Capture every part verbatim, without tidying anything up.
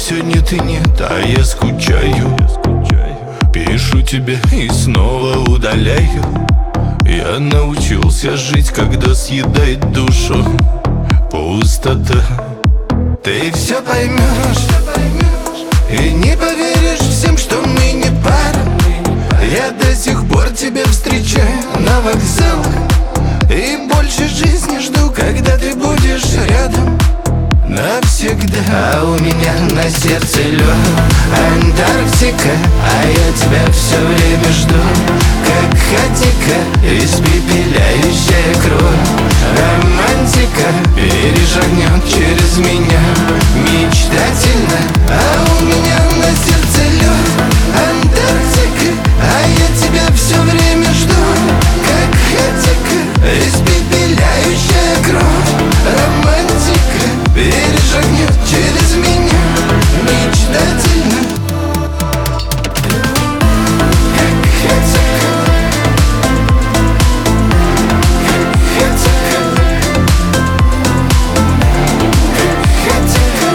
все нет и нет, а я скучаю. Пишу тебе и снова удаляю. Я научился жить, когда съедает душу пустота. Ты все поймешь и не поверишь всем, что мы не пара. Я до сих пор тебя встречаю на вокзалах и больше жизни жду, когда ты будешь рядом навсегда. А у меня на сердце лед, Антарктика, а я тебя все время жду, как хатика, испепеляющая кровь. Романтика перешагнет через меня мечтательно. А у меня на сердце лед, Антарктика, а я тебя все время жду, как хатика, испепеляющая кровь. Романтика перешагнет через меня мечтательно. Как хатика, как хатика,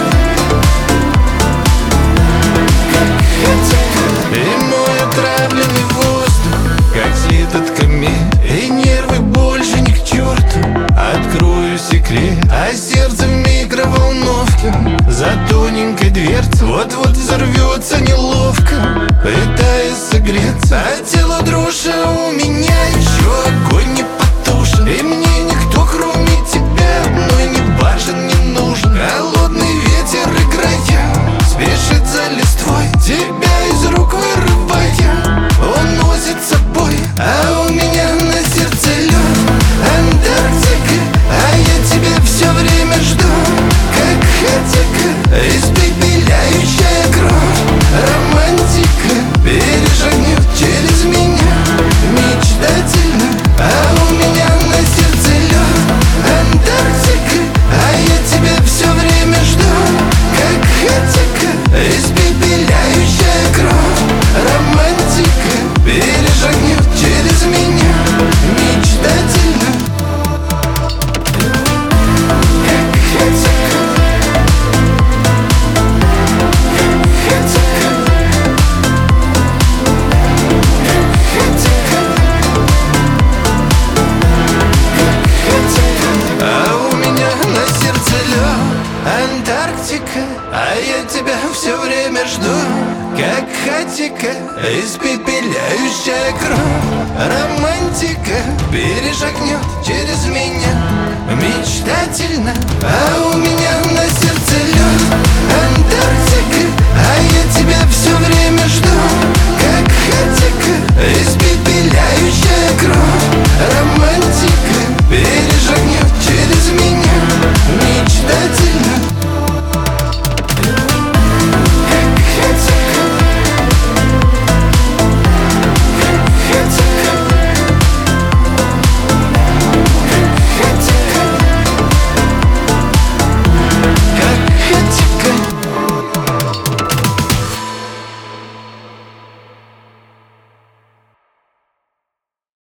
как хатика. И мой отравленный воздух, как этот комет, и нервы больше ни к черту. Открою секрет, а сердце в микроволновке за тоненькой дверцей. Вот-вот взорвется неловко, пытаясь согреться, а тело дрожь, а у меня еще огонь не потушен. И мне никто, кроме тебя, одной не важен, не нужен. Холодный ветер играя спешит за листвой, тебя из рук вырывая уносит с собой. А у меня на сердце лед, Антарктика, а я тебя все время жду, как хатика, испепеляющая кровь. Романтика перешагнет через меня мечтательно. А у меня на сердце лед, Антарктика, а я тебя все время жду, как хатика, испепеляющая кровь. Романтика перешагнет через меня мечтательно. Как хатика, как хатика, как хатика. А у меня на сердце лед, Антарктика, а я тебя все время жду, как хатика, испепеляющая кровь. Романтика перешагнет через меня мечтательно. А у меня на сердце лед, Антарктика, а я тебя все время жду, как хатика, испепеляющая